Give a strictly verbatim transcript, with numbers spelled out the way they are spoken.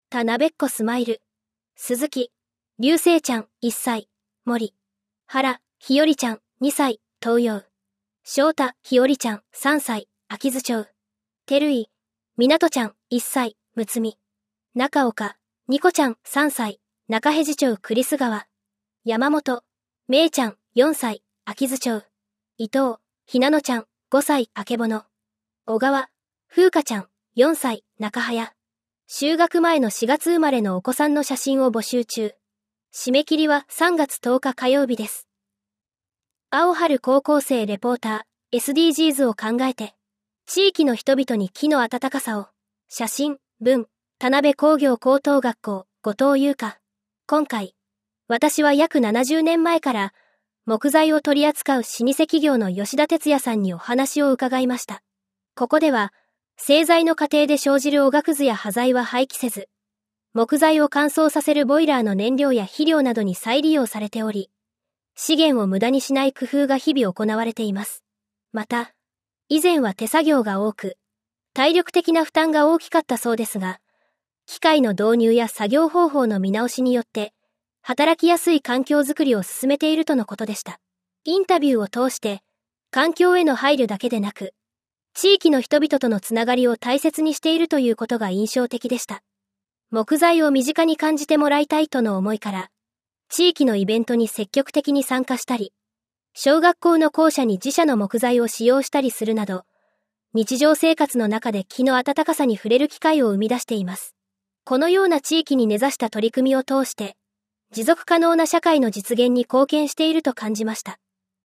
田辺っ子スマイル。鈴木。流星ちゃんいっさい。森。原。ひよりちゃんにさい。東洋。翔太。ひよりちゃんさんさい。秋津町。てるい。みなとちゃんいっさい。むつみ。中岡。にこちゃんさんさい。中辺路町栗栖川。山本。めいちゃんよんさい。秋津町。伊藤。ひなのちゃんごさい。あけぼの。小川。風花ちゃんよんさい。中早。就学前のしがつ生まれのお子さんの写真を募集中。締め切りはさんがつとおか火曜日です。青春高校生レポーター エスディージーズ を考えて、地域の人々に木の温かさを。写真、文、田辺工業高等学校、後藤優香。今回、私は約ななじゅうねんまえから、木材を取り扱う老舗企業の吉田哲也さんにお話を伺いました。ここでは、製材の過程で生じるおがくずや端材は廃棄せず、木材を乾燥させるボイラーの燃料や肥料などに再利用されており、資源を無駄にしない工夫が日々行われています。また、以前は手作業が多く、体力的な負担が大きかったそうですが、機械の導入や作業方法の見直しによって、働きやすい環境づくりを進めているとのことでした。インタビューを通して、環境への配慮だけでなく、地域の人々とのつながりを大切にしているということが印象的でした。木材を身近に感じてもらいたいとの思いから、地域のイベントに積極的に参加したり、小学校の校舎に自社の木材を使用したりするなど、日常生活の中で木の温かさに触れる機会を生み出しています。このような地域に根ざした取り組みを通して、持続可能な社会の実現に貢献していると感じました。